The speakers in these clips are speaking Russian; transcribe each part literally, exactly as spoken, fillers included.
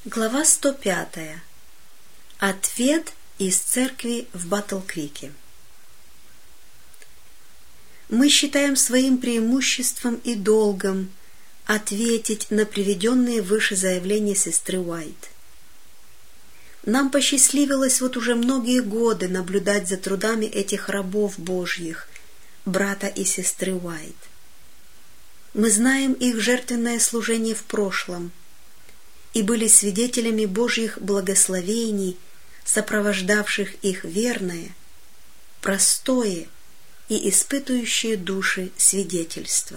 Глава сто пятая. Ответ из церкви в Батл-Крике. Мы считаем своим преимуществом и долгом ответить на приведенные выше заявления сестры Уайт. Нам посчастливилось вот уже многие годы наблюдать за трудами этих рабов Божьих, брата и сестры Уайт. Мы знаем их жертвенное служение в прошлом и были свидетелями Божьих благословений, сопровождавших их верное, простое и испытующее души свидетельство.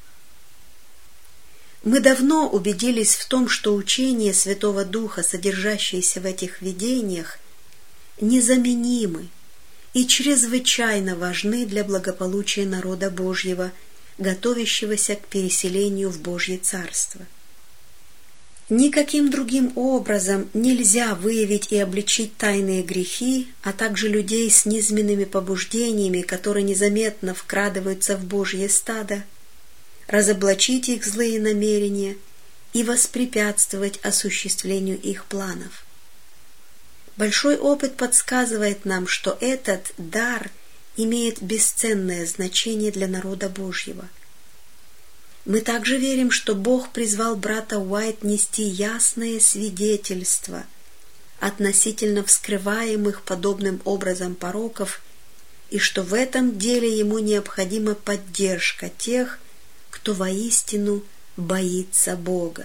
Мы давно убедились в том, что учение Святого Духа, содержащееся в этих видениях, незаменимы и чрезвычайно важны для благополучия народа Божьего, готовящегося к переселению в Божье Царство. Никаким другим образом нельзя выявить и обличить тайные грехи, а также людей с низменными побуждениями, которые незаметно вкрадываются в Божье стадо, разоблачить их злые намерения и воспрепятствовать осуществлению их планов. Большой опыт подсказывает нам, что этот дар имеет бесценное значение для народа Божьего. Мы также верим, что Бог призвал брата Уайт нести ясное свидетельство относительно вскрываемых подобным образом пороков, и что в этом деле ему необходима поддержка тех, кто воистину боится Бога.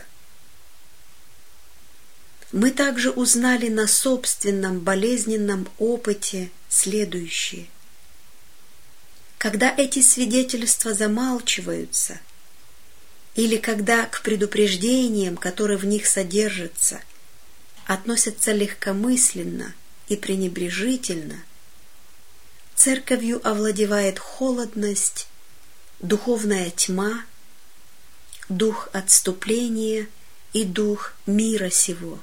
Мы также узнали на собственном болезненном опыте следующее. Когда эти свидетельства замалчиваются, или когда к предупреждениям, которые в них содержатся, относятся легкомысленно и пренебрежительно, церковью овладевает холодность, духовная тьма, дух отступления и дух мира сего.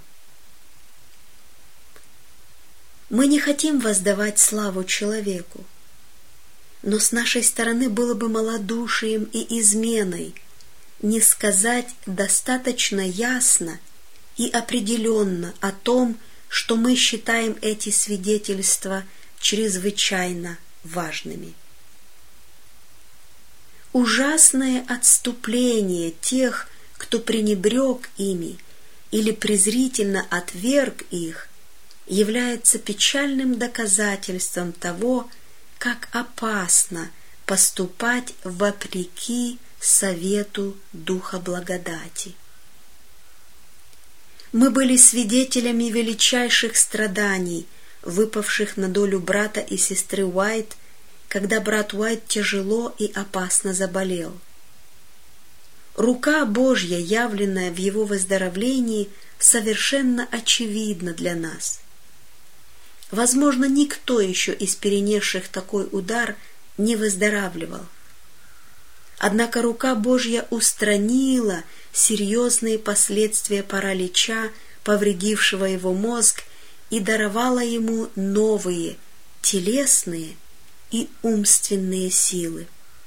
Мы не хотим воздавать славу человеку, но с нашей стороны было бы малодушием и изменой не сказать достаточно ясно и определенно о том, что мы считаем эти свидетельства чрезвычайно важными. Ужасное отступление тех, кто пренебрег ими или презрительно отверг их, является печальным доказательством того, как опасно поступать вопреки совету Духа Благодати. Мы были свидетелями величайших страданий, выпавших на долю брата и сестры Уайт, когда брат Уайт тяжело и опасно заболел. Рука Божья, явленная в его выздоровлении, совершенно очевидна для нас. Возможно, никто еще из перенесших такой удар не выздоравливал. Однако рука Божья устранила серьезные последствия паралича, повредившего его мозг, и даровала ему новые телесные и умственные силы.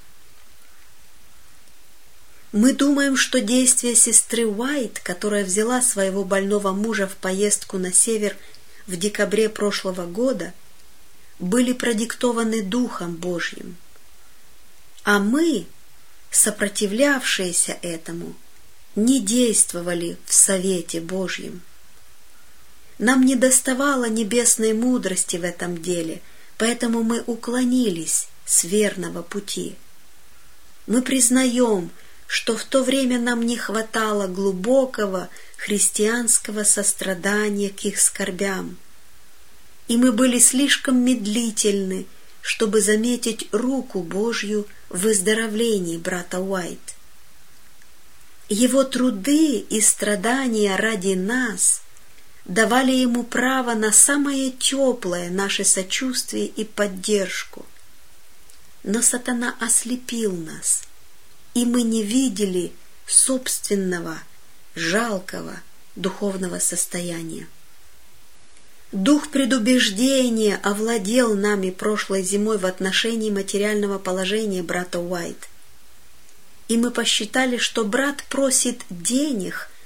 Мы думаем, что действия сестры Уайт, которая взяла своего больного мужа в поездку на север в декабре прошлого года, были продиктованы Духом Божьим. А мы, сопротивлявшиеся этому, не действовали в совете Божьем. Нам недоставало небесной мудрости в этом деле, поэтому мы уклонились с верного пути. Мы признаем, что в то время нам не хватало глубокого христианского сострадания к их скорбям, и мы были слишком медлительны, чтобы заметить руку Божью в выздоровлении брата Уайт. Его труды и страдания ради нас давали ему право на самое теплое наше сочувствие и поддержку. Но сатана ослепил нас, и мы не видели собственного жалкого духовного состояния. Дух предубеждения овладел нами прошлой зимой в отношении материального положения брата Уайт. И мы посчитали, что брат просит денег в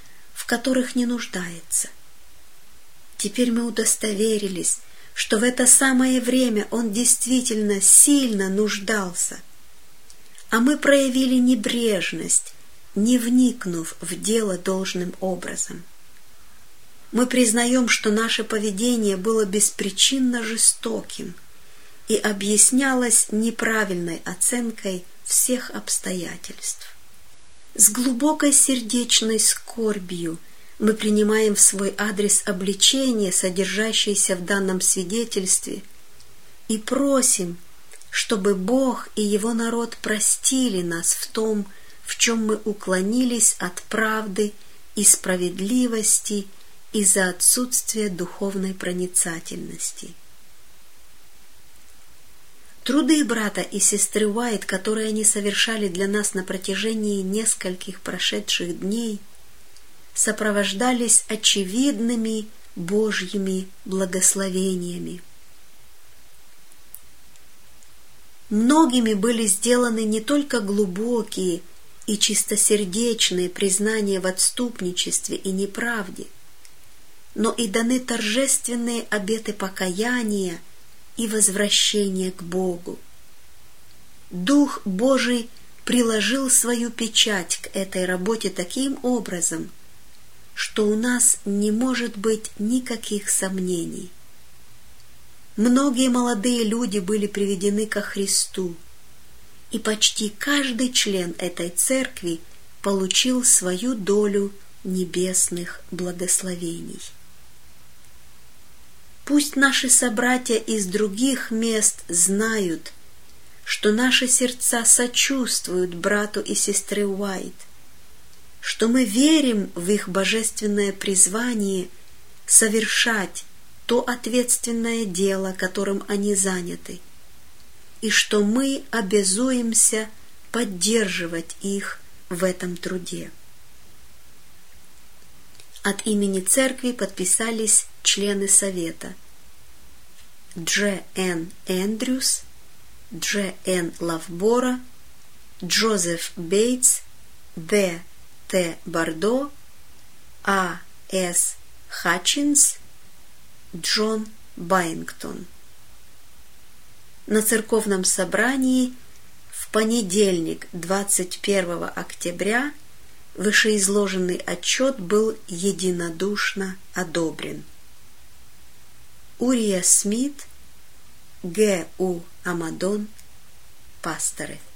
которых не нуждается. Теперь мы удостоверились, что в это самое время он действительно сильно нуждался, а мы проявили небрежность, не вникнув в дело должным образом. Мы признаем, что наше поведение было беспричинно жестоким и объяснялось неправильной оценкой всех обстоятельств. С глубокой сердечной скорбью мы принимаем в свой адрес обличение, содержащееся в данном свидетельстве, и просим, чтобы Бог и Его народ простили нас в том, в чем мы уклонились от правды и справедливости из-за отсутствия духовной проницательности. Труды брата и сестры Уайт, которые они совершали для нас на протяжении нескольких прошедших дней, сопровождались очевидными Божьими благословениями. Многими были сделаны не только глубокие и чистосердечные признания в отступничестве и неправде, но и даны торжественные обеты покаяния и возвращения к Богу. Дух Божий приложил свою печать к этой работе таким образом, что у нас не может быть никаких сомнений. Многие молодые люди были приведены ко Христу, и почти каждый член этой церкви получил свою долю небесных благословений. Пусть наши собратья из других мест знают, что наши сердца сочувствуют брату и сестре Уайт, что мы верим в их божественное призвание совершать то ответственное дело, которым они заняты, и что мы обязуемся поддерживать их в этом труде. От имени церкви подписались члены совета: Дж. Н. Эндрюс, Дж. Н. Лавбора, Джозеф Бейтс, Б. Т. Бардо, А. С. Хатчинс, Джон Байнгтон. На церковном собрании в понедельник, двадцать первого октября, вышеизложенный отчет был единодушно одобрен. Урия Смит, Г. У. Амадон, пасторы.